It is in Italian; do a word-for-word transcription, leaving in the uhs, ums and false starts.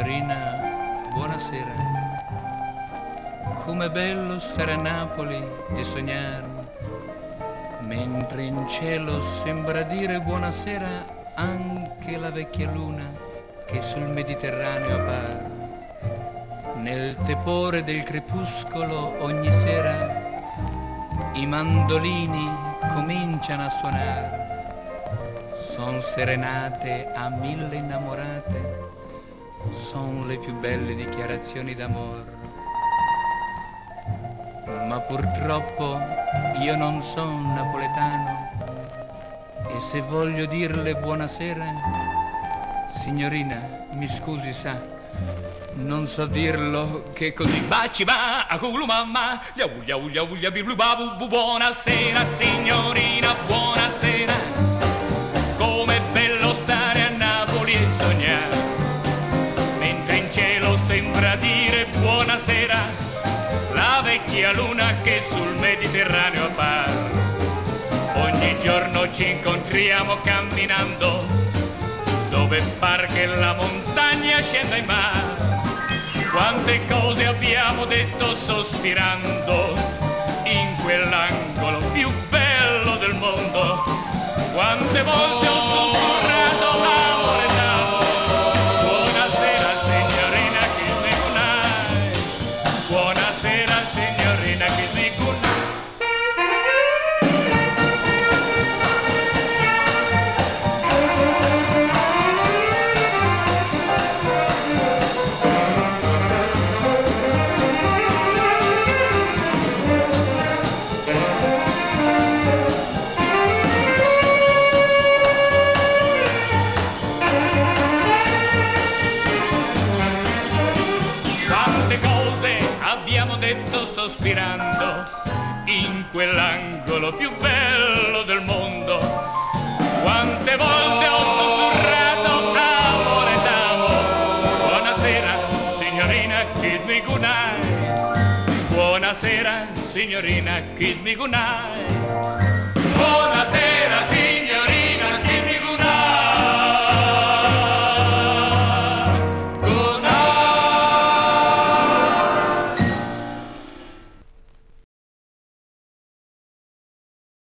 Signorina, buonasera. Com'è bello stare a Napoli e sognare, mentre in cielo sembra dire buonasera anche la vecchia luna che sul Mediterraneo appare. Nel tepore del crepuscolo ogni sera i mandolini cominciano a suonare. Son serenate a mille innamorate, son le più belle dichiarazioni d'amore. Ma purtroppo io non son napoletano e se voglio dirle buonasera, signorina, mi scusi sa, non so dirlo che così. Baci ba, aculu mamma, lia uglia uglia uglia biblu babu, buonasera signorina, buonasera. Com'è bello stare a Napoli e sognare, mentre in cielo sembra dire buonasera la vecchia luna che sul Mediterraneo appare. Ogni giorno ci incontriamo camminando, dove par che la montagna scenda in mare. Quante cose abbiamo detto sospirando in quell'angolo più bello del mondo. Quante volte ho sussurrato amore d'amore. Buonasera signorina, kiss me goodnight. Buonasera signorina, kiss me goodnight. Abbiamo detto sospirando in quell'angolo più bello del mondo. Quante volte ho sussurrato amore d'amore. Buonasera signorina, kiss me goodnight. Buonasera signorina, kiss me goodnight. Buonasera signorina.